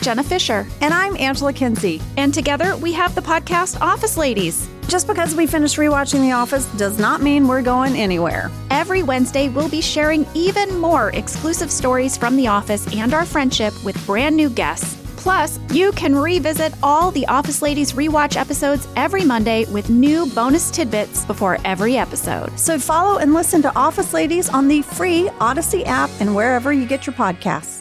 Jenna Fisher. And I'm Angela Kinsey. And together we have the podcast Office Ladies. Just because we finished rewatching The Office does not mean we're going anywhere. Every Wednesday, we'll be sharing even more exclusive stories from The Office and our friendship with brand new guests. Plus, you can revisit all the Office Ladies rewatch episodes every Monday with new bonus tidbits before every episode. So follow and listen to Office Ladies on the free Odyssey app and wherever you get your podcasts.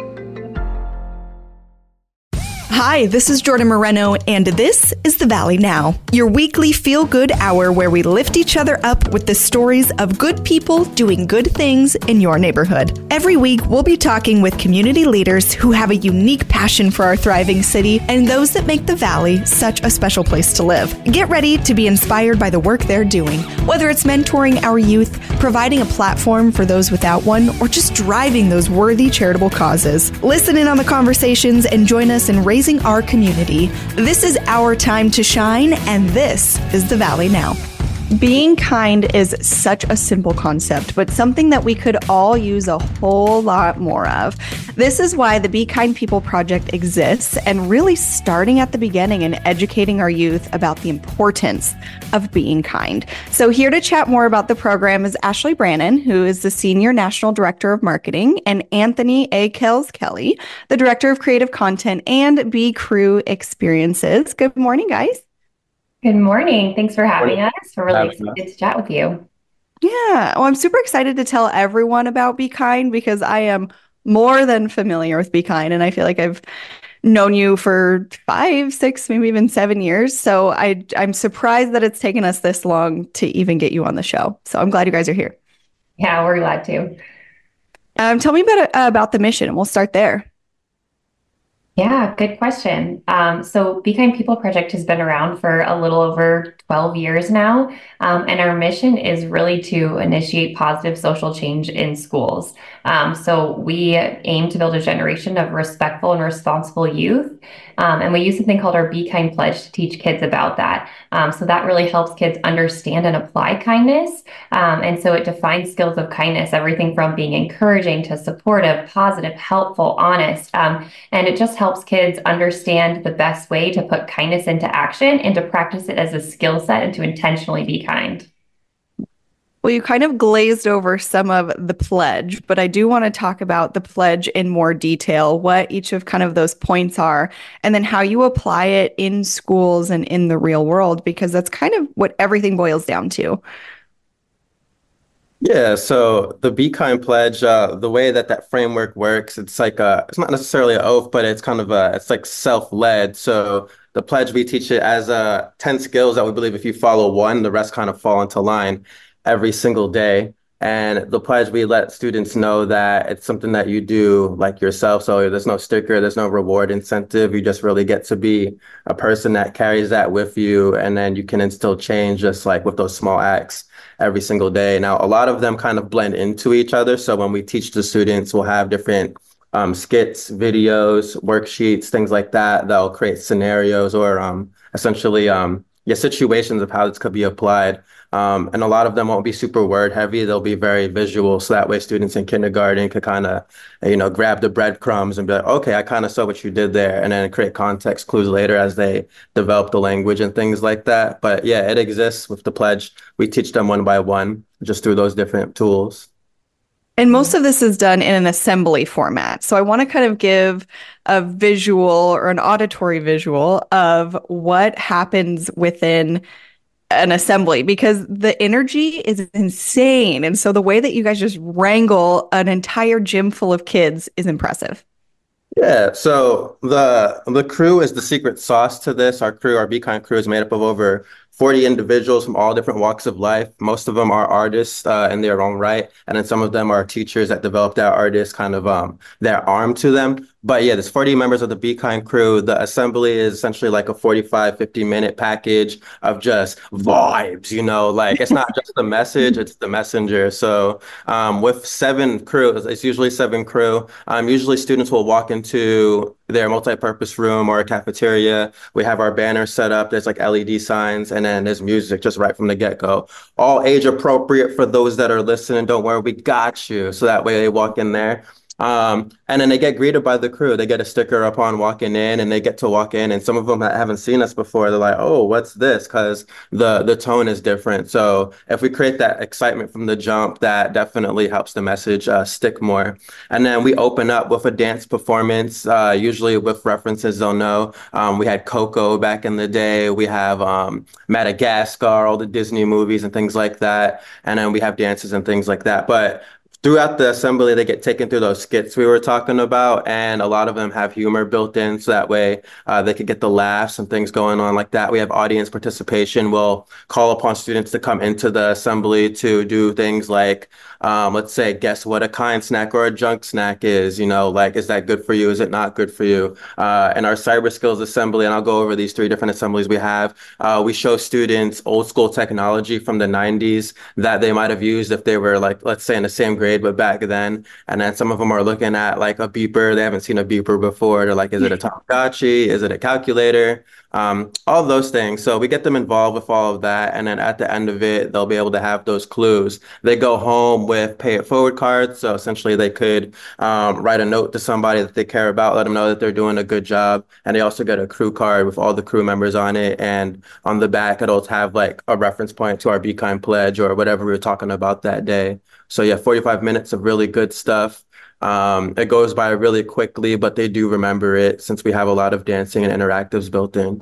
Hi, this is Jordan Moreno, and this is The Valley Now, your weekly feel-good hour where we lift each other up with the stories of good people doing good things in your neighborhood. Every week, we'll be talking with community leaders who have a unique passion for our thriving city and those that make the Valley such a special place to live. Get ready to be inspired by the work they're doing, whether it's mentoring our youth, providing a platform for those without one, or just driving those worthy charitable causes. Listen in on the conversations and join us in raising our community. This is our time to shine, and this is The Valley Now. Being kind is such a simple concept, but something that we could all use a whole lot more of. This is why the Be Kind People Project exists, and really starting at the beginning and educating our youth about the importance of being kind. So here to chat more about the program is Ashley Brannon, who is the Senior National Director of Marketing, and Anthony A. Kells-Kelly, the Director of Creative Content and Be Crew Experiences. Good morning, guys. Good morning. Thanks for having us. We're really excited to chat with you. Yeah. Well, I'm super excited to tell everyone about Be Kind because I am more than familiar with Be Kind. And I feel like I've known you for 5, 6, maybe even 7 years. So I'm surprised that it's taken us this long to even get you on the show. So I'm glad you guys are here. Yeah, we're glad to. Tell me about the mission, and we'll start there. Yeah, good question. So Be Kind People Project has been around for a little over 12 years now. And our mission is really to initiate positive social change in schools. So we aim to build a generation of respectful and responsible youth. And we use something called our Be Kind Pledge to teach kids about that. So that really helps kids understand and apply kindness. And so it defines skills of kindness, everything from being encouraging to supportive, positive, helpful, honest. And it just helps kids understand the best way to put kindness into action and to practice it as a skill set and to intentionally be kind. Well, you kind of glazed over some of the pledge, but I do want to talk about the pledge in more detail, what each of kind of those points are, and then how you apply it in schools and in the real world, because that's kind of what everything boils down to. Yeah, so the Be Kind Pledge, the way that framework works, it's like it's not necessarily an oath, but it's kind of it's like self-led. So the pledge, we teach it as 10 skills that we believe if you follow one, the rest kind of fall into line every single day. And the pledge, we let students know that it's something that you do like yourself. So there's no sticker, there's no reward incentive. You just really get to be a person that carries that with you. And then you can instill change just like with those small acts every single day. Now, a lot of them kind of blend into each other. So when we teach the students, we'll have different skits, videos, worksheets, things like that. That'll create scenarios or essentially situations of how this could be applied. And a lot of them won't be super word heavy. They'll be very visual. So that way students in kindergarten could kind of, grab the breadcrumbs and be like, okay, I kind of saw what you did there. And then create context clues later as they develop the language and things like that. But yeah, it exists with the pledge. We teach them one by one, just through those different tools. And most of this is done in an assembly format. So I want to kind of give a visual or an auditory visual of what happens within an assembly, because the energy is insane. And so the way that you guys just wrangle an entire gym full of kids is impressive. Yeah, so the crew is the secret sauce to this. Our Be Kind crew is made up of over 40 individuals from all different walks of life. Most of them are artists in their own right. And then some of them are teachers that developed that artist kind of their arm to them. But yeah, there's 40 members of the Be Kind crew. The assembly is essentially like a 45, 50-minute package of just vibes, like it's not just the message, it's the messenger. So with 7 crew, it's usually 7 crew. Usually students will walk into their multi-purpose room or a cafeteria. We have our banners set up. There's like LED signs, and then there's music just right from the get-go. All age appropriate for those that are listening. Don't worry, we got you. So that way they walk in there And then they get greeted by the crew. They get a sticker upon walking in, and they get to walk in. And some of them haven't seen us before. They're like, "Oh, what's this?" Because the tone is different. So if we create that excitement from the jump, that definitely helps the message stick more. And then we open up with a dance performance, usually with references they'll know. We had Coco back in the day. We have Madagascar, all the Disney movies and things like that. And then we have dances and things like that. But throughout the assembly, they get taken through those skits we were talking about, and a lot of them have humor built in, so that way they could get the laughs and things going on like that. We have audience participation. We'll call upon students to come into the assembly to do things like, let's say, guess what a kind snack or a junk snack is. Like, is that good for you? Is it not good for you? In our cyber skills assembly, and I'll go over these three different assemblies we have, we show students old school technology from the 90s that they might have used if they were, like, let's say, in the same grade but back then. And then some of them are looking at like a beeper. They haven't seen a beeper before. They're like, is it a Tamagotchi? Is it a calculator? All those things. So we get them involved with all of that. And then at the end of it, they'll be able to have those clues. They go home with pay it forward cards. So essentially they could write a note to somebody that they care about, let them know that they're doing a good job. And they also get a crew card with all the crew members on it. And on the back, it'll have like a reference point to our Be Kind pledge or whatever we were talking about that day. So yeah, 45 minutes of really good stuff. It goes by really quickly, but they do remember it since we have a lot of dancing and interactives built in.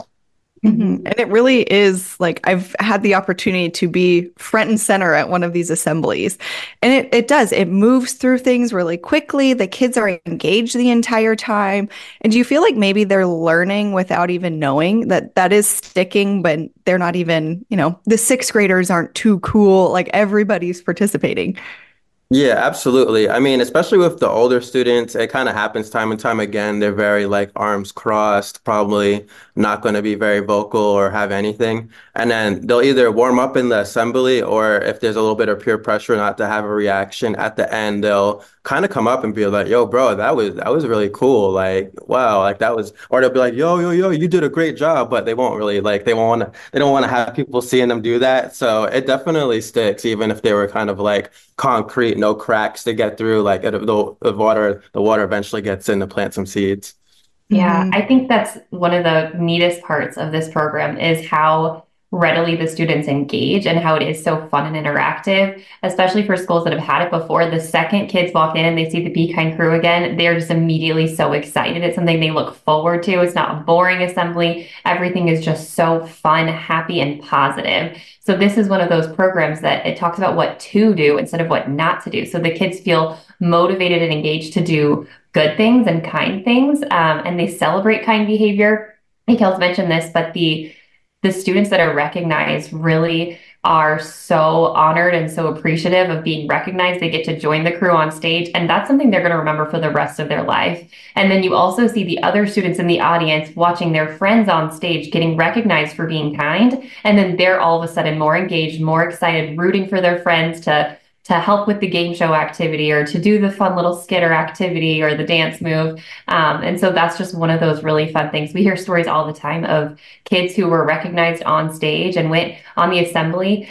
And it really is like I've had the opportunity to be front and center at one of these assemblies. And it moves through things really quickly. The kids are engaged the entire time. And do you feel like maybe they're learning without even knowing that is sticking, but they're not even, the sixth graders aren't too cool. Like everybody's participating. Yeah, absolutely. I mean, especially with the older students, it kind of happens time and time again. They're very like arms crossed, probably not going to be very vocal or have anything. And then they'll either warm up in the assembly, or if there's a little bit of peer pressure not to have a reaction at the end, they'll kind of come up and be like, "Yo, bro, that was really cool. Like, wow, like that was," or they'll be like, "Yo, yo, yo, you did a great job," but they won't really like they don't want to have people seeing them do that. So it definitely sticks, even if they were kind of like concrete, no cracks to get through. Like the water eventually gets in to plant some seeds. Yeah, I think that's one of the neatest parts of this program is how readily the students engage and how it is so fun and interactive, especially for schools that have had it before. The second kids walk in and they see the Be Kind crew again, they're just immediately so excited. It's something they look forward to. It's not a boring assembly. Everything is just so fun, happy, and positive. So this is one of those programs that it talks about what to do instead of what not to do. So the kids feel motivated and engaged to do good things and kind things, and they celebrate kind behavior. Mikhail's mentioned this, but the students that are recognized really are so honored and so appreciative of being recognized. They get to join the crew on stage, and that's something they're going to remember for the rest of their life. And then you also see the other students in the audience watching their friends on stage getting recognized for being kind, and then they're all of a sudden more engaged, more excited, rooting for their friends to help with the game show activity or to do the fun little skit or activity or the dance move. And so that's just one of those really fun things. We hear stories all the time of kids who were recognized on stage and went on the assembly,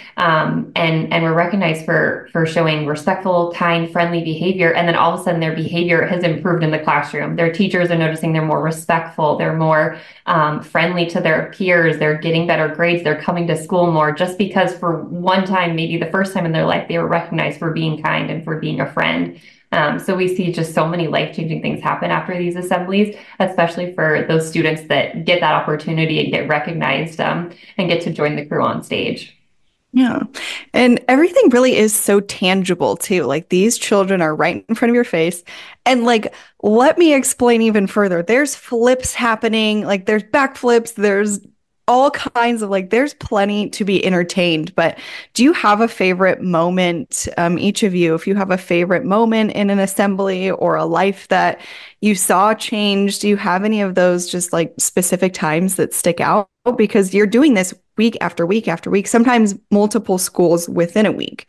and were recognized for showing respectful, kind, friendly behavior. And then all of a sudden their behavior has improved in the classroom. Their teachers are noticing they're more respectful. They're more friendly to their peers. They're getting better grades. They're coming to school more just because for one time, maybe the first time in their life, they were recognized for being kind and for being a friend. So we see just so many life-changing things happen after these assemblies, especially for those students that get that opportunity and get recognized, and get to join the crew on stage. Yeah. And everything really is so tangible too. Like these children are right in front of your face. And like, let me explain even further. There's flips happening, like there's backflips, there's all kinds of like, there's plenty to be entertained. But do you have a favorite moment, each of you, if you have a favorite moment in an assembly or a life that you saw change, do you have any of those just like specific times that stick out? Because you're doing this week after week after week, sometimes multiple schools within a week.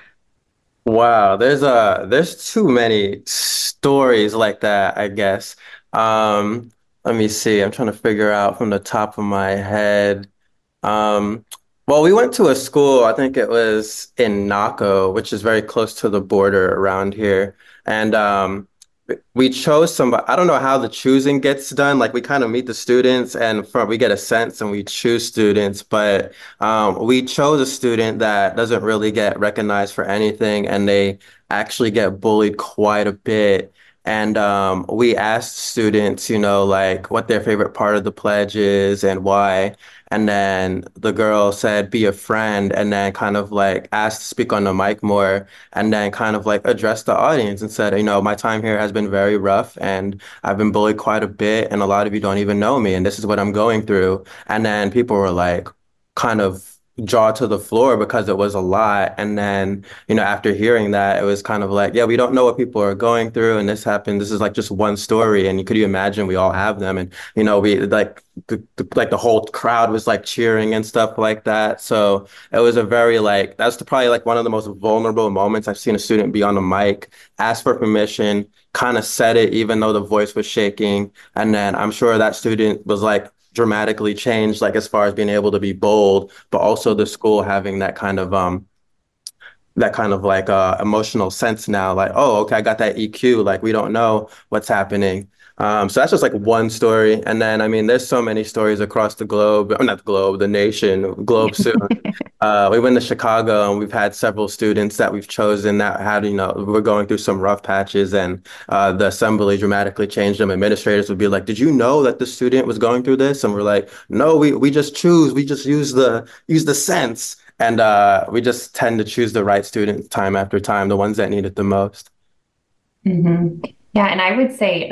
Wow, there's too many stories like that, I guess. Um, Let me see. I'm trying to figure out from the top of my head. Um, well, we went to a school, I think it was in Naco, which is very close to the border around here. And we chose somebody. I don't know how the choosing gets done. Like we kind of meet the students and we get a sense and we choose students, but we chose a student that doesn't really get recognized for anything and they actually get bullied quite a bit. And we asked students, like what their favorite part of the pledge is and why. And then the girl said, be a friend, and then kind of like asked to speak on the mic more, and then kind of like addressed the audience and said, my time here has been very rough and I've been bullied quite a bit, and a lot of you don't even know me, and this is what I'm going through. And then people were like, kind of jaw to the floor because it was a lot. And then, after hearing that, it was kind of like, yeah, we don't know what people are going through. And this happened. This is like just one story. And could you imagine we all have them? And, we like, the whole crowd was like cheering and stuff like that. So it was a very like, that's probably like one of the most vulnerable moments I've seen a student be on the mic, ask for permission, kind of said it, even though the voice was shaking. And then I'm sure that student was like, dramatically changed, like as far as being able to be bold, but also the school having that kind of like emotional sense now, like, oh, okay, I got that EQ, like we don't know what's happening. So that's just like one story. And then, I mean, there's so many stories across the globe, or not the globe, the nation, globe soon. We went to Chicago and we've had several students that we've chosen that had, we're going through some rough patches, and the assembly dramatically changed them. Administrators would be like, did you know that the student was going through this? And we're like, no, we just choose, we just use the sense. And we just tend to choose the right students time after time, the ones that need it the most. Mm-hmm. Yeah, and I would say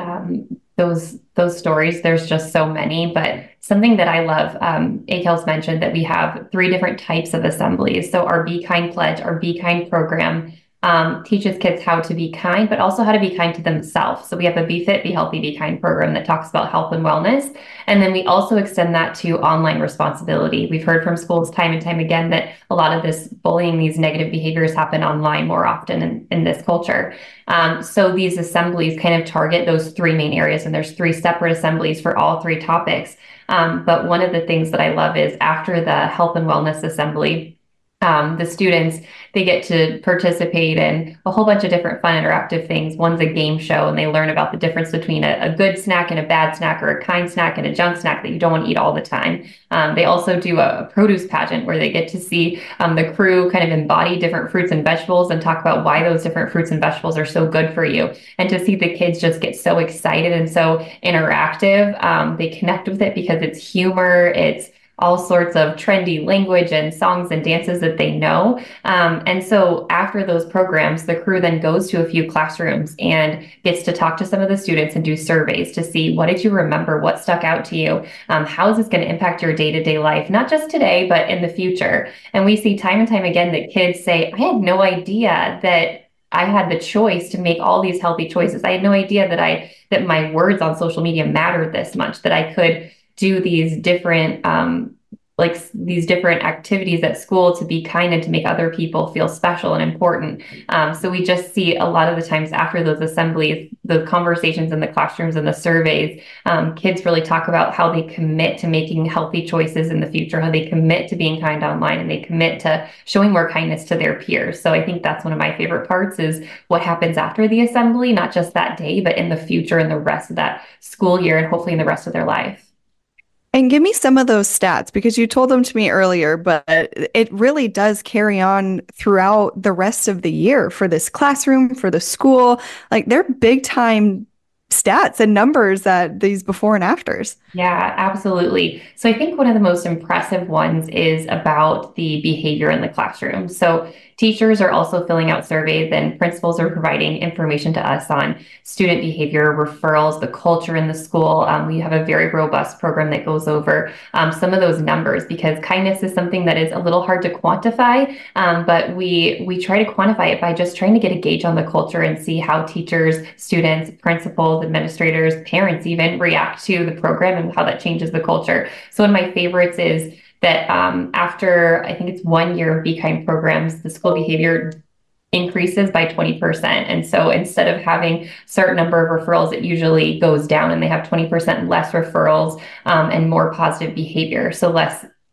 those stories, there's just so many, but something that I love, Akel's mentioned that we have 3 different types of assemblies. So our Be Kind Pledge, our Be Kind program, teaches kids how to be kind, but also how to be kind to themselves. So we have a Be Fit, Be Healthy, Be Kind program that talks about health and wellness. And then we also extend that to online responsibility. We've heard from schools time and time again that a lot of this bullying, these negative behaviors happen online more often in this culture. So these assemblies kind of target those 3 main areas, and there's 3 separate assemblies for all 3 topics. But one of the things that I love is after the health and wellness assembly, the students, they get to participate in a whole bunch of different fun interactive things. One's a game show, and they learn about the difference between a good snack and a bad snack, or a kind snack and a junk snack that you don't want to eat all the time. They also do a produce pageant where they get to see the crew kind of embody different fruits and vegetables and talk about why those different fruits and vegetables are so good for you. And to see the kids just get so excited and so interactive, they connect with it because it's humor, it's all sorts of trendy language and songs and dances that they know. And so after those programs, the crew then goes to a few classrooms and gets to talk to some of the students and do surveys to see, what did you remember? What stuck out to you? How is this going to impact your day-to-day life? Not just today, but in the future. And we see time and time again that kids say, I had no idea that I had the choice to make all these healthy choices. I had no idea that my words on social media mattered this much, that I could do these different these different activities at school to be kind and to make other people feel special and important. So we just see a lot of the times after those assemblies, the conversations in the classrooms and the surveys, kids really talk about how they commit to making healthy choices in the future, how they commit to being kind online, and they commit to showing more kindness to their peers. So I think that's one of my favorite parts, is what happens after the assembly, not just that day, but in the future and the rest of that school year, and hopefully in the rest of their life. And give me some of those stats, because you told them to me earlier, but it really does carry on throughout the rest of the year for this classroom, for the school. Like, they're big time stats and numbers, that these before and afters. Yeah, absolutely. So I think one of the most impressive ones is about the behavior in the classroom. So teachers are also filling out surveys, and principals are providing information to us on student behavior, referrals, the culture in the school. We have a very robust program that goes over some of those numbers, because kindness is something that is a little hard to quantify, but we try to quantify it by just trying to get a gauge on the culture and see how teachers, students, principals, administrators, parents even react to the program and how that changes the culture. So one of my favorites is that after, I think it's 1 year of Be Kind programs, the school behavior increases by 20%. And so instead of having a certain number of referrals, it usually goes down, and they have 20% less referrals and more positive behavior. So less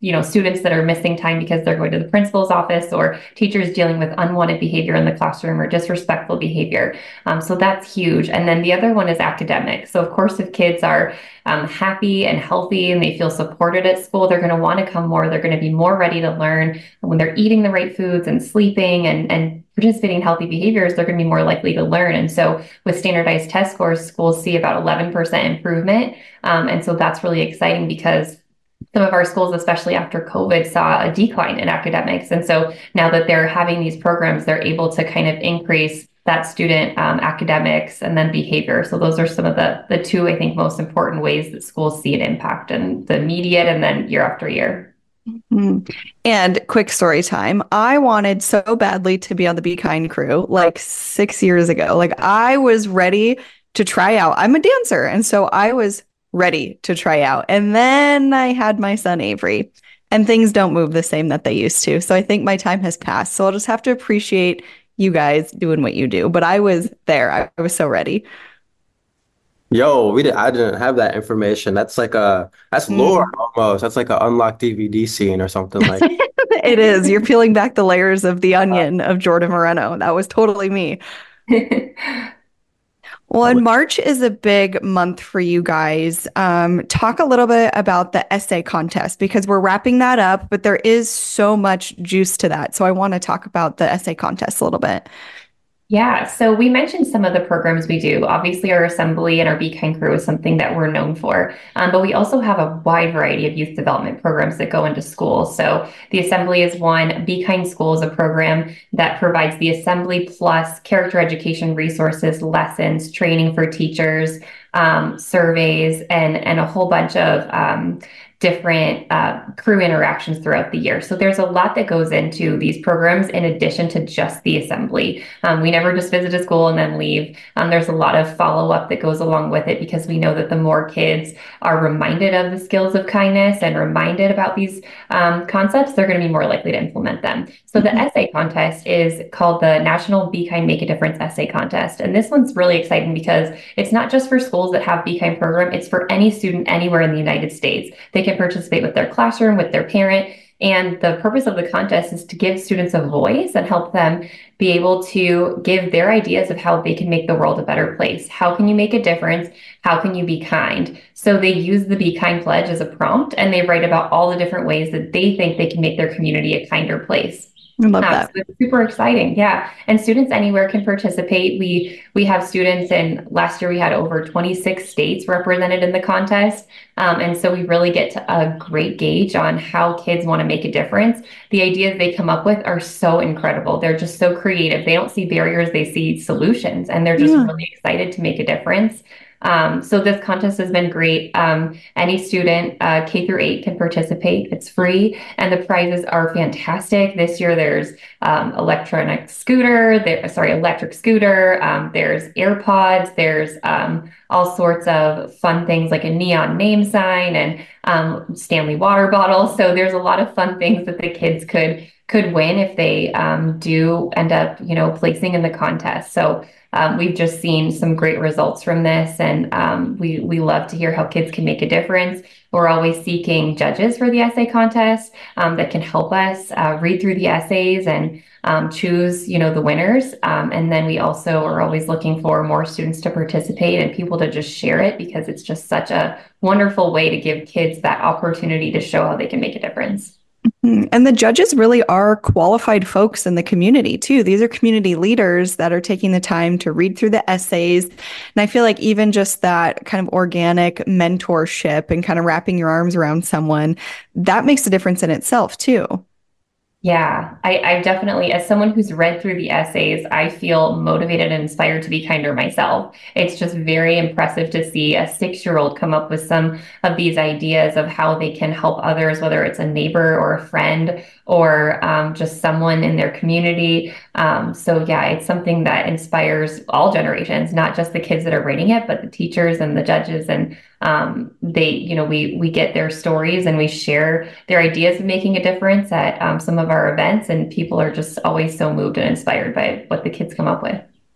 students that are missing time because they're going to the principal's office, or teachers dealing with unwanted behavior in the classroom or disrespectful behavior. So that's huge. And then the other one is academics. So of course, if kids are happy and healthy and they feel supported at school, they're going to want to come more. They're going to be more ready to learn. When they're eating the right foods and sleeping and participating in healthy behaviors, they're going to be more likely to learn. And so with standardized test scores, schools see about 11% improvement. And so that's really exciting because some of our schools, especially after COVID, saw a decline in academics. And so now that they're having these programs, they're able to kind of increase that student academics and then behavior. So those are some of the two, I think, most important ways that schools see an impact, and the immediate and then year after year. Mm-hmm. And quick story time. I wanted so badly to be on the Be Kind crew like 6 years ago. Like I was ready to try out. I'm a dancer. And so I was ready to try out. And then I had my son Avery, and things don't move the same that they used to. So I think my time has passed. So I'll just have to appreciate you guys doing what you do. But I was there. I was so ready. Yo, I didn't have that information. That's that's lore almost. That's like an unlocked DVD scene or something like. It is. You're peeling back the layers of the onion of Jordan Moreno. That was totally me. Well, and March is a big month for you guys. Talk a little bit about the essay contest, because we're wrapping that up, but there is so much juice to that. So I want to talk about the essay contest a little bit. Yeah, so we mentioned some of the programs we do. Obviously, our assembly and our Be Kind crew is something that we're known for, but we also have a wide variety of youth development programs that go into schools. So the assembly is one. Be Kind School is a program that provides the assembly plus character education resources, lessons, training for teachers, surveys, and a whole bunch of different crew interactions throughout the year. So there's a lot that goes into these programs in addition to just the assembly. We never just visit a school and then leave. There's a lot of follow-up that goes along with it, because we know that the more kids are reminded of the skills of kindness and reminded about these concepts, they're going to be more likely to implement them. So the essay contest is called the National Be Kind Make a Difference Essay Contest. And this one's really exciting because it's not just for schools that have Be Kind program, it's for any student anywhere in the United States. They can participate with their classroom, with their parent. And the purpose of the contest is to give students a voice and help them be able to give their ideas of how they can make the world a better place. How can you make a difference? How can you be kind? So they use the Be Kind pledge as a prompt, and they write about all the different ways that they think they can make their community a kinder place. I love that. So it's super exciting. Yeah. And students anywhere can participate. We have students, and last year we had over 26 states represented in the contest. And so we really get to a great gauge on how kids want to make a difference. The ideas they come up with are so incredible. They're just so creative. They don't see barriers, they see solutions, and they're just really excited to make a difference. So this contest has been great. Any student, K through 8, can participate. It's free, and the prizes are fantastic. This year there's electric scooter, there's AirPods, there's all sorts of fun things like a neon name sign and Stanley water bottle. So there's a lot of fun things that the kids could win if they do end up, placing in the contest. So we've just seen some great results from this, and we love to hear how kids can make a difference. We're always seeking judges for the essay contest that can help us read through the essays and choose, the winners. And then we also are always looking for more students to participate and people to just share it, because it's just such a wonderful way to give kids that opportunity to show how they can make a difference. And the judges really are qualified folks in the community too. These are community leaders that are taking the time to read through the essays. And I feel like even just that kind of organic mentorship and kind of wrapping your arms around someone, that makes a difference in itself too. Yeah, I definitely, as someone who's read through the essays, I feel motivated and inspired to be kinder myself. It's just very impressive to see a 6-year-old come up with some of these ideas of how they can help others, whether it's a neighbor or a friend or just someone in their community. So yeah, it's something that inspires all generations, not just the kids that are reading it, but the teachers and the judges. And we get their stories and we share their ideas of making a difference at some of our events, and people are just always so moved and inspired by what the kids come up with.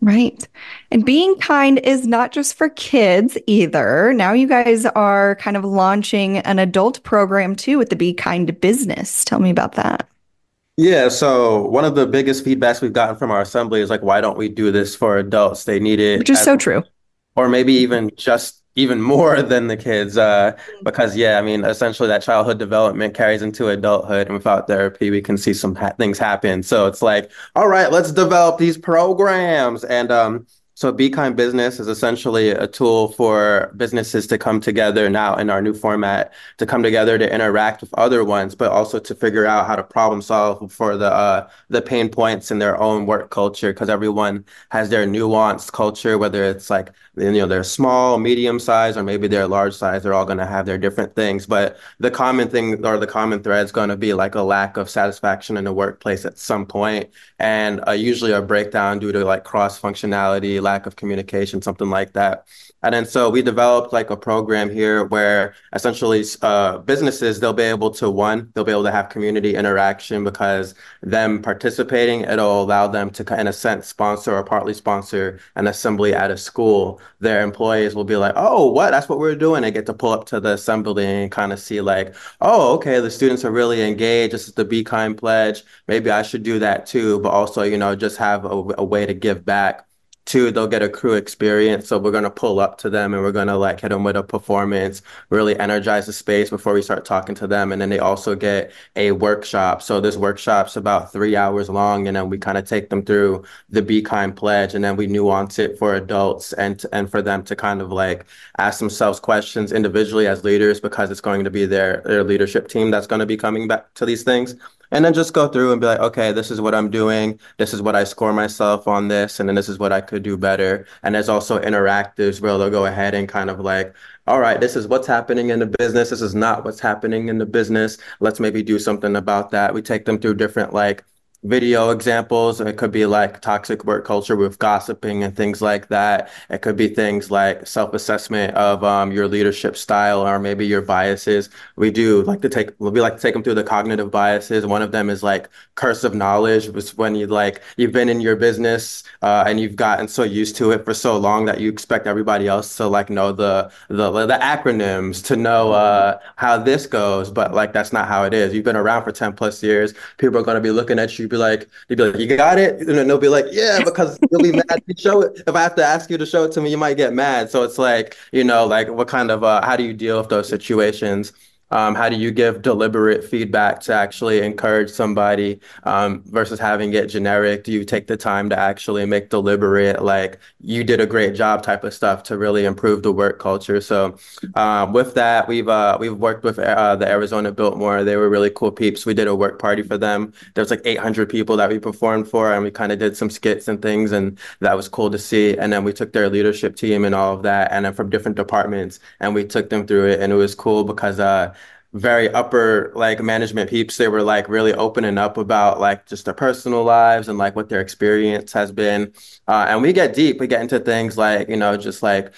Right. And being kind is not just for kids either. Now you guys are kind of launching an adult program too with the Be Kind business. Tell me about that. Yeah, so one of the biggest feedbacks we've gotten from our assembly is like, why don't we do this for adults? They need Which it is as, so true. or maybe even just even more than the kids. Because yeah, I mean, essentially that childhood development carries into adulthood, and without therapy, we can see some things happen. So it's like, all right, let's develop these programs. And so Be Kind Business is essentially a tool for businesses to come together now in our new format, to come together to interact with other ones, but also to figure out how to problem solve for the pain points in their own work culture, because everyone has their nuanced culture, whether it's like, they're small, medium size, or maybe they're large size. They're all going to have their different things. But the common thing or the common thread is going to be like a lack of satisfaction in the workplace at some point, and usually a breakdown due to like cross functionality, lack of communication, something like that. And then so we developed like a program here where essentially businesses, they'll be able to have community interaction, because them participating, it'll allow them to, in a sense, sponsor or partly sponsor an assembly at a school. Their employees will be like, oh, what? That's what we're doing. They get to pull up to the assembly and kind of see like, oh, okay, the students are really engaged. This is the Be Kind pledge. Maybe I should do that too. But also, just have a way to give back. Two, they'll get a crew experience. So we're going to pull up to them and we're going to like hit them with a performance, really energize the space before we start talking to them. And then they also get a workshop. So this workshop's about 3 hours long. And then we kind of take them through the Be Kind pledge. And then we nuance it for adults and for them to kind of like ask themselves questions individually as leaders, because it's going to be their leadership team that's going to be coming back to these things. And then just go through and be like, okay, this is what I'm doing. This is what I score myself on this. And then this is what I could do better. And there's also interactives where they'll go ahead and kind of like, all right, this is what's happening in the business. This is not what's happening in the business. Let's maybe do something about that. We take them through different like video examples. It could be like toxic work culture with gossiping and things like that. It could be things like self-assessment of your leadership style or maybe your biases. We like to take them through the cognitive biases. One of them is like cursive knowledge, which is when you've been in your business and you've gotten so used to it for so long that you expect everybody else to like know the acronyms, to know how this goes, but like that's not how it is. You've been around for 10 plus years. People are going to be looking at you, they'd be like, you got it? And then they'll be like, yeah, because you'll be mad to show it. If I have to ask you to show it to me, you might get mad. So it's like, like what kind of, how do you deal with those situations? How do you give deliberate feedback to actually encourage somebody versus having it generic? Do you take the time to actually make deliberate, like you did a great job type of stuff to really improve the work culture? So with that, we've worked with the Arizona Biltmore. They were really cool peeps. We did a work party for them. There was like 800 people that we performed for, and we kind of did some skits and things, and that was cool to see. And then we took their leadership team and all of that, and then from different departments, and we took them through it, and it was cool because very upper like management peeps, they were like really opening up about like just their personal lives and like what their experience has been. And we get deep, we get into things like, just like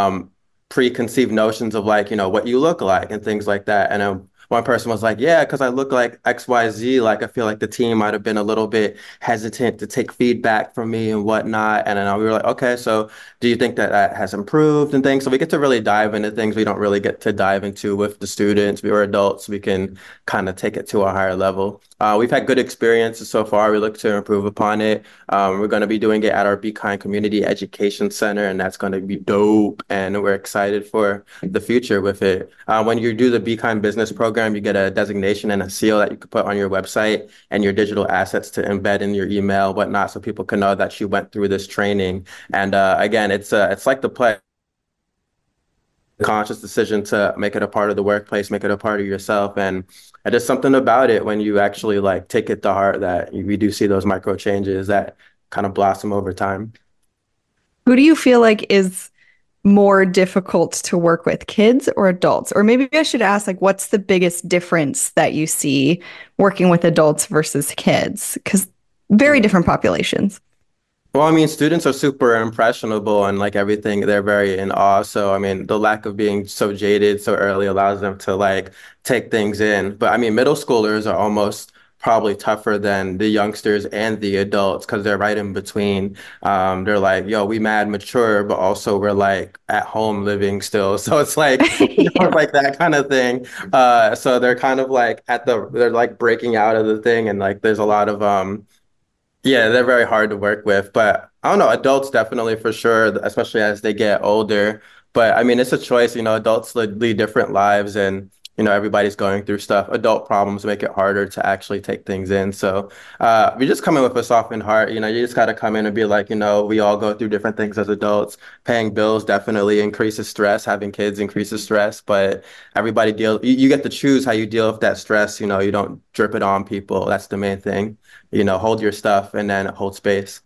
preconceived notions of like, what you look like and things like that. And one person was like, yeah, because I look like XYZ. Like, I feel like the team might have been a little bit hesitant to take feedback from me and whatnot. And then we were like, okay, so do you think that that has improved and things? So we get to really dive into things we don't really get to dive into with the students. We were adults. We can kind of take it to a higher level. We've had good experiences so far. We look to improve upon it. We're going to be doing it at our Be Kind Community Education Center, and that's going to be dope. And we're excited for the future with it. When you do the Be Kind business program, you get a designation and a seal that you could put on your website and your digital assets to embed in your email, whatnot, so people can know that you went through this training. And again, it's like the play. Conscious decision to make it a part of the workplace, make it a part of yourself. And there's something about it when you actually like take it to heart that we do see those micro changes that kind of blossom over time. Who do you feel like is more difficult to work with, kids or adults? Or maybe I should ask, like, what's the biggest difference that you see working with adults versus kids? Because very different populations. Well, I mean, students are super impressionable and like everything, they're very in awe. So, I mean, the lack of being so jaded so early allows them to like take things in. But I mean, middle schoolers are almost probably tougher than the youngsters and the adults because they're right in between. They're like, yo, we mad mature, but also we're like at home living still. So it's like, like that kind of thing. So they're kind of like they're like breaking out of the thing. And like, there's a lot of, yeah, they're very hard to work with, but I don't know, adults definitely for sure, especially as they get older. But I mean, it's a choice, adults lead different lives and, everybody's going through stuff. Adult problems make it harder to actually take things in. So we just come in with a softened heart, you just got to come in and be like, we all go through different things as adults. Paying bills definitely increases stress. Having kids increases stress, but everybody you get to choose how you deal with that stress. You don't drip it on people. That's the main thing. Hold your stuff and then hold space.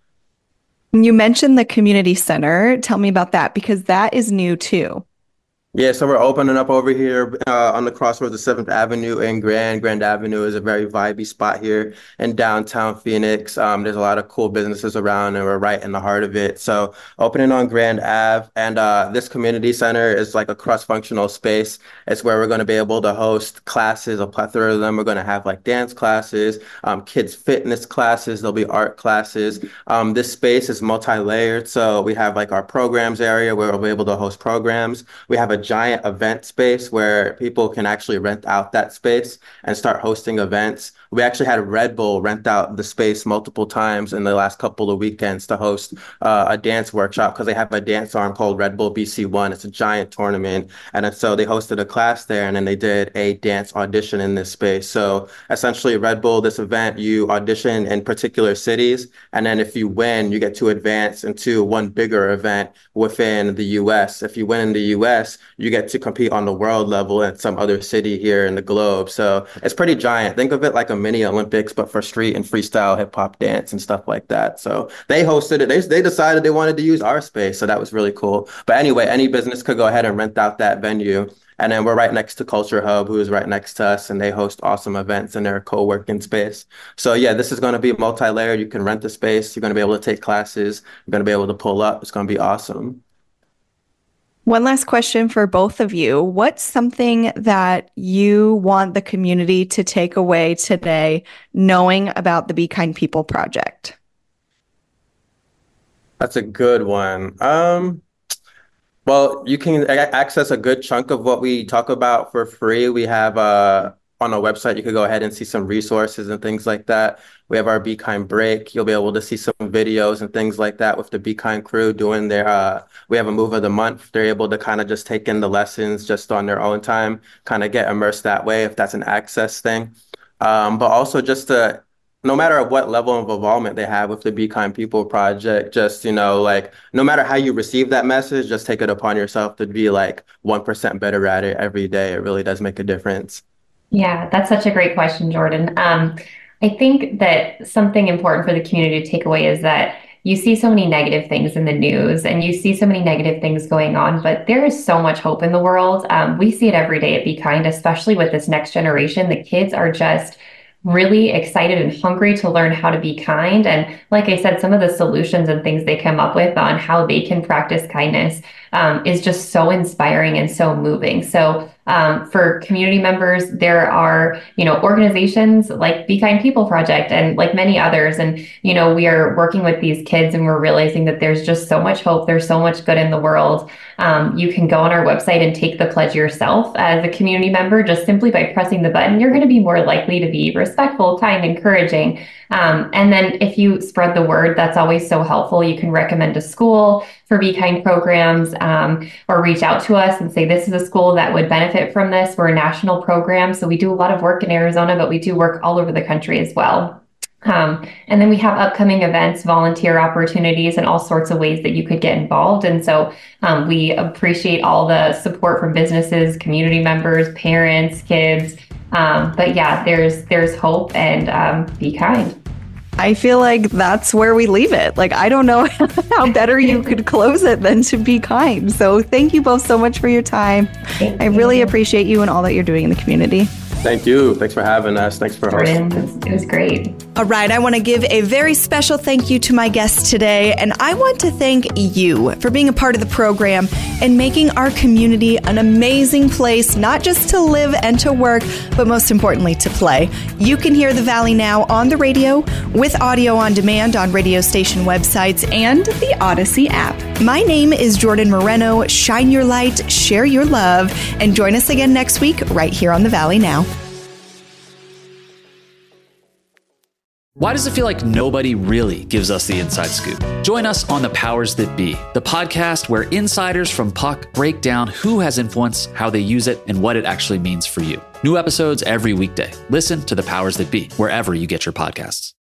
You mentioned the community center. Tell me about that because that is new too. Yeah, so we're opening up over here on the crossroads of 7th Avenue and Grand. Grand Avenue is a very vibey spot here in downtown Phoenix. There's a lot of cool businesses around and we're right in the heart of it. So opening on Grand Ave and this community center is like a cross-functional space. It's where we're going to be able to host classes, a plethora of them. We're going to have like dance classes, kids fitness classes, there'll be art classes. This space is multi-layered. So we have like our programs area where we'll be able to host programs. We have a giant event space where people can actually rent out that space and start hosting events. We actually had Red Bull rent out the space multiple times in the last couple of weekends to host a dance workshop because they have a dance arm called Red Bull BC1. It's a giant tournament. And then, so they hosted a class there and then they did a dance audition in this space. So essentially Red Bull, this event, you audition in particular cities. And then if you win, you get to advance into one bigger event within the US. If you win in the US, you get to compete on the world level in some other city here in the globe. So it's pretty giant. Think of it like a mini Olympics, but for street and freestyle hip hop dance and stuff like that. So they hosted it. They decided they wanted to use our space. So that was really cool. But anyway, any business could go ahead and rent out that venue. And then we're right next to Culture Hub, who is right next to us, and they host awesome events in their co-working space. So yeah, this is going to be multi-layered. You can rent the space. You're going to be able to take classes. You're going to be able to pull up. It's going to be awesome. One last question for both of you. What's something that you want the community to take away today, knowing about the Be Kind People Project? That's a good one. Well, you can access a good chunk of what we talk about for free. We have on our website, you could go ahead and see some resources and things like that. We have our Be Kind break. You'll be able to see some videos and things like that with the Be Kind crew doing their, we have a move of the month. They're able to kind of just take in the lessons just on their own time, kind of get immersed that way if that's an access thing. But also just to, no matter what level of involvement they have with the Be Kind People Project, just, like no matter how you receive that message, just take it upon yourself to be like 1% better at it every day. It really does make a difference. Yeah, that's such a great question, Jordan. I think that something important for the community to take away is that you see so many negative things in the news and you see so many negative things going on, but there is so much hope in the world. We see it every day at Be Kind, especially with this next generation. The kids are just really excited and hungry to learn how to be kind. And like I said, some of the solutions and things they come up with on how they can practice kindness is just so inspiring and so moving. So for community members, there are, organizations like Be Kind People Project and like many others. And, we are working with these kids and we're realizing that there's just so much hope. There's so much good in the world. You can go on our website and take the pledge yourself as a community member, just simply by pressing the button. You're going to be more likely to be respectful, kind, encouraging. And then if you spread the word, that's always so helpful. You can recommend a school for Be Kind programs or reach out to us and say, this is a school that would benefit from this. We're a national program. So we do a lot of work in Arizona, but we do work all over the country as well. And then we have upcoming events, volunteer opportunities, and all sorts of ways that you could get involved. And so we appreciate all the support from businesses, community members, parents, kids. But yeah, there's hope and be kind. I feel like that's where we leave it. Like, I don't know how better you could close it than to be kind. So thank you both so much for your time. I really appreciate you and all that you're doing in the community. Thank you. Thanks for having us. Thanks for hosting. It was great. All right, I want to give a very special thank you to my guests today, and I want to thank you for being a part of the program and making our community an amazing place, not just to live and to work, but most importantly, to play. You can hear the Valley Now on the radio, with audio on demand on radio station websites and the Odyssey app. My name is Jordan Moreno. Shine your light, share your love, and join us again next week right here on the Valley Now. Why does it feel like nobody really gives us the inside scoop? Join us on The Powers That Be, the podcast where insiders from Puck break down who has influence, how they use it, and what it actually means for you. New episodes every weekday. Listen to The Powers That Be wherever you get your podcasts.